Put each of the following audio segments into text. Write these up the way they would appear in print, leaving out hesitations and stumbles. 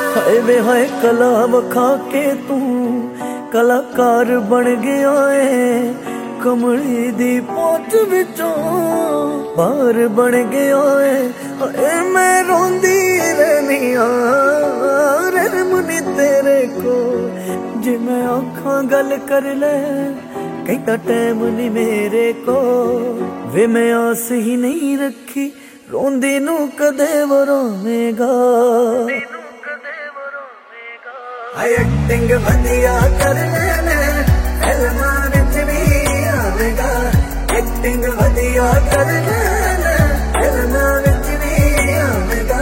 हाय वे हाय कला वखा के तू कलाकार बन गया है, कमली दी पहुंच विचों बाहर बन गया है। हाय मैं रोंदी रहनी रहमनी तेरे को, जे मैं आखां गल कर ले कहता टाइम नहीं मेरे को। वे मैं आस ही नहीं रखी रोंदी नू कदे वो रोवेगा। एक्टिंग वधिया कर ले फिल्मां विच भी आवेगा, एक्टिंग वधिया कर ले फिल्मां विच भी आवेगा।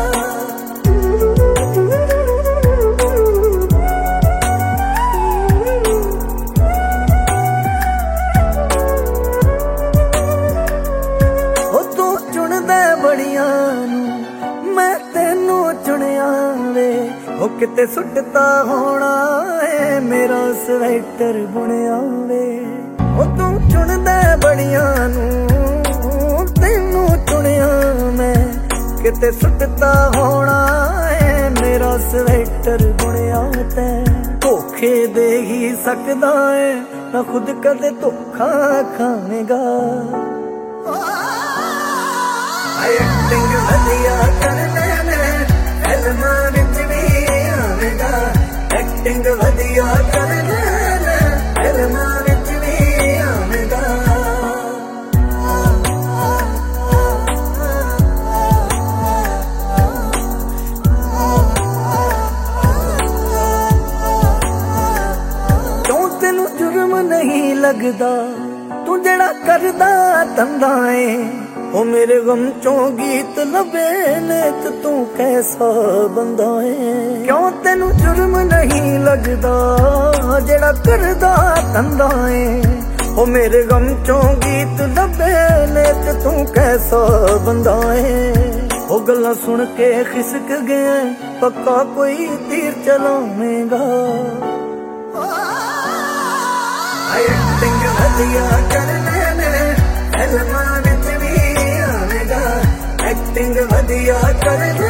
ओ तू चुनदा बड़ियां मैं तेनू चुनिया वे, ओ किते सुटता होना है मेरा स्वेटर बुनिया वे। ओ तू चुनदा बड़ियां नू तेनू चुनिया मैं, किते सुटता होना है मेरा स्वेटर बुनिया ते। धोखे दे ही सकदा है ना खुद कदे धोखा खावेगा। एक्टिंग वधिया कर ले फिल्मां विच भी आवेगा, एक्टिंग वधिया कर ले फिल्मां विच भी आवेगा। क्यों तेनू जुर्म नहीं लगदा तू जेड़ा करदा धंधा है। ओ मेरे गम चों गीत लबे ने तू कैसा बंदा है। क्यों तेनू जुर्म नहीं लगदा जेड़ा करदा धंधा है। ओ मेरे गम चों गीत लबे ने तू कैसा बंदा है। ओ गल्लां सुन के खिसक गया पक्का कोई तीर चलावेगा। एक्टिंग वधिया कर ले फिल्मां विच भी आवेगा, एक्टिंग वधिया कर